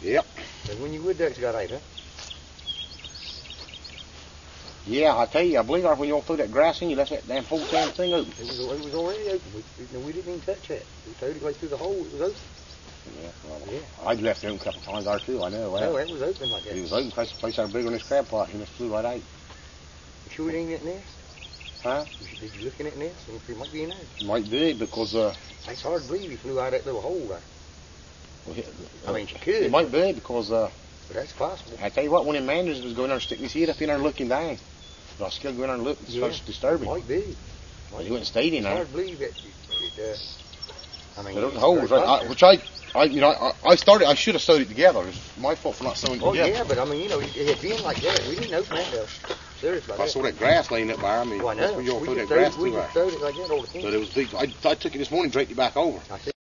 Yep. And when you wood ducks got ate, huh? Yeah, I tell you, I believe when you all threw that grass in, you left that damn whole damn thing open. It was already open. We didn't even touch it. We towed it right through the hole. It was open. Yeah, well, Yeah. I'd left it open a couple of times there too, I know. Well, No, it was open like that. it was open, place out bigger than this crab pot, and it flew right out. You sure it ain't in that nest? Huh? Did you look in that nest? It might be in there. Might be, because, It's hard to believe he flew out that little hole there. well, I mean, you could. it might be, because, But that's possible. I tell you what, when the Manders was going there and sticking his head up in there and looking down, but I was scared to go in there and look, it's supposed to disturb him. Might be. But he went and stayed in It's there. hard to believe that I mean, But it's the holes, very which I should have sewed it together. It's my fault for not sewing it Oh, together. yeah, but I mean, it had been like that. We didn't open that. Serious about I that. saw that grass laying up there. I mean, Well, I that's know. when you all We threw just that grass we through just there. throwed it like that all the time. But it was big. I took it this morning, draped it back over. I see.